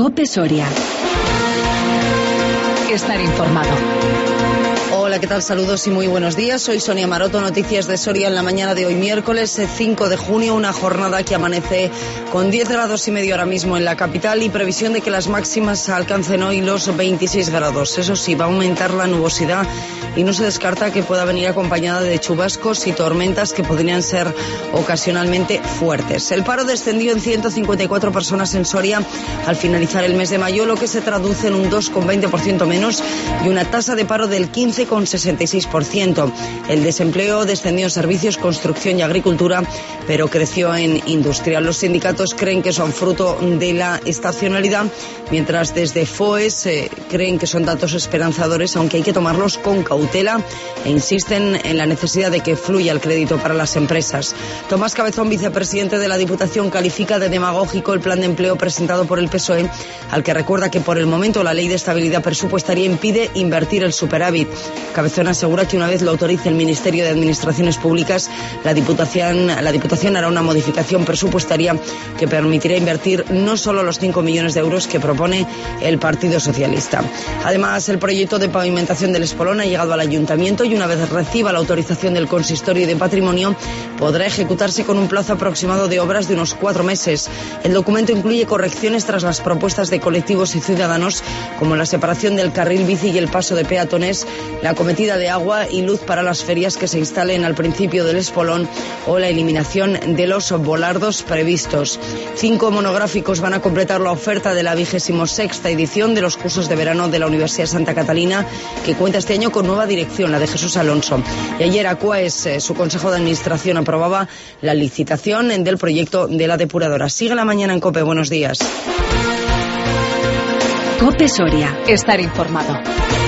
COPE Soria. Estar informado. Hola, ¿qué tal? Saludos y muy buenos días. Soy Sonia Maroto, noticias de Soria en la mañana de hoy, miércoles 5 de junio, una jornada que amanece con 10 grados y medio ahora mismo en la capital y previsión de que las máximas alcancen hoy los 26 grados. Eso sí, va a aumentar la nubosidad y no se descarta que pueda venir acompañada de chubascos y tormentas que podrían ser ocasionalmente fuertes. El paro descendió en 154 personas en Soria al finalizar el mes de mayo, lo que se traduce en un 2,20% menos y una tasa de paro del 15,66%. El desempleo descendió en servicios, construcción y agricultura, pero creció en industria. Los sindicatos creen que son fruto de la estacionalidad, mientras desde FOES creen que son datos esperanzadores, aunque hay que tomarlos con cautela e insisten en la necesidad de que fluya el crédito para las empresas. Tomás Cabezón, vicepresidente de la Diputación, califica de demagógico el plan de empleo presentado por el PSOE, al que recuerda que por el momento la Ley de Estabilidad Presupuestaria impide invertir el superávit. Cabezón asegura que una vez lo autorice el Ministerio de Administraciones Públicas, la Diputación hará una modificación presupuestaria que permitirá invertir no solo los 5 millones de euros que propone el Partido Socialista. Además, el proyecto de pavimentación del Espolón ha llegado al Ayuntamiento y una vez reciba la autorización del Consistorio de Patrimonio podrá ejecutarse con un plazo aproximado de obras de unos 4 meses. El documento incluye correcciones tras las propuestas de colectivos y ciudadanos, como la separación del carril bici y el paso de peatones, la cometida de agua y luz para las ferias que se instalen al principio del Espolón o la eliminación de los volardos previstos. 5 monográficos van a completar la oferta de la 26ª edición de los cursos de verano de la Universidad Santa Catalina, que cuenta este año con nueva dirección, la de Jesús Alonso. Y ayer Aquaes, su Consejo de Administración, aprobaba la licitación del proyecto de la depuradora. Sigue la mañana en COPE. Buenos días. COPE Soria. Estar informado.